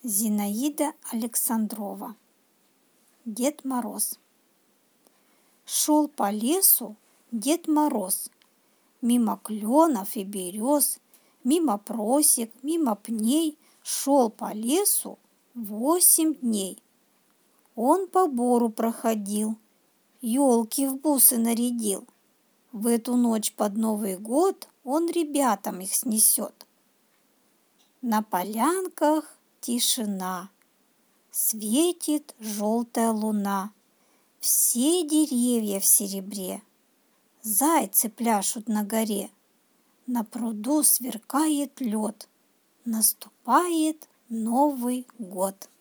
Зинаида Александрова. Дед Мороз. Шел по лесу Дед Мороз, мимо кленов и берез, мимо просек, мимо пней, шел по лесу 8 дней. Он по бору проходил, елки в бусы нарядил. В эту ночь под Новый год он ребятам их снесет. На полянках тишина, светит желтая луна, все деревья в серебре, зайцы пляшут на горе, на пруду сверкает лед, наступает Новый год.